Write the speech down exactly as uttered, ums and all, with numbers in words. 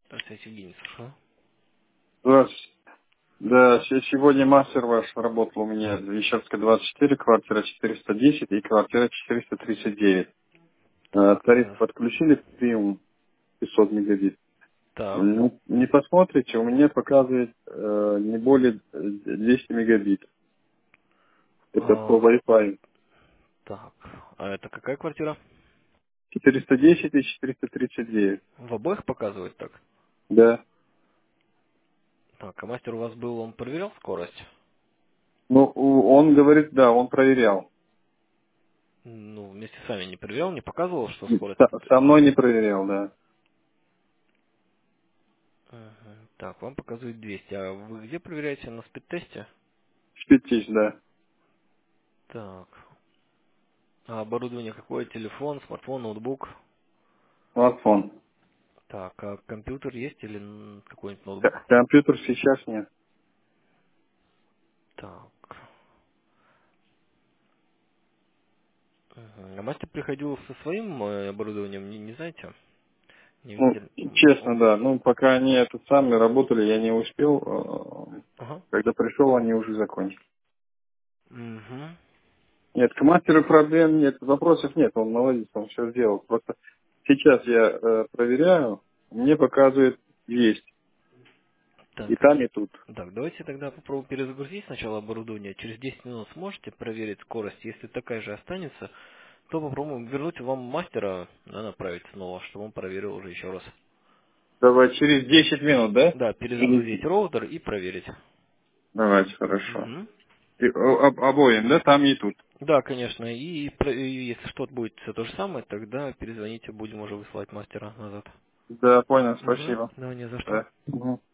Здравствуйте, Евгений, слушаю. Здравствуйте. Да, се- сегодня мастер ваш работал у меня, Вещерская двадцать четыре, квартира четыреста десять и квартира четыреста тридцать девять. Э, Так, Тариф э, подключили к премиум пятьсот мегабит. так, Не, не посмотрите, у меня показывает э, не более э, двести мегабит. Это по а, Wi-Fi. так, а это какая квартира? четыреста десять и четыреста тридцать девять. В обоих показывает так? Да. Так, а мастер у вас был, он проверял скорость? Ну, у- он говорит, да, он проверял. Ну, вместе с вами не проверял, не показывал, что скорость... Со, со мной не проверял, да. Мгм. Так, вам показывает двести. А вы где проверяете? На спид-тесте? Спитись, да. Так, а оборудование какое? Телефон, смартфон, ноутбук? Смартфон. Так, а компьютер есть или м, какой-нибудь К- ноутбук? Компьютер сейчас нет. Так. Мгм. А мастер приходил со своим э, оборудованием, не, не знаете? Не Ну, видели? М, честно, да. Ну, пока они это сами работали, я не успел. э, Ага. Когда пришел, они уже закончили. Угу. Нет, к мастеру проблем нет, вопросов нет, он молодец, он все сделал. Просто сейчас я э, проверяю, мне показывает есть. И Так, там, и тут. так, давайте тогда попробуем перезагрузить сначала оборудование. Через десять минут сможете проверить скорость. Если такая же останется, то попробуем вернуть вам мастера, да, направить снова, чтобы он проверил уже еще раз. Давай, через десять минут, да? Да, Или... перезагрузить роутер и проверить. Давайте, хорошо. Мгм. И, о- об- обоим, да, там и тут. Да, конечно. И, про- и если что-то будет все то же самое, тогда перезвоните, будем уже высылать мастера назад. Да, понял, Угу. спасибо. Да, не за что. Да. Мгм.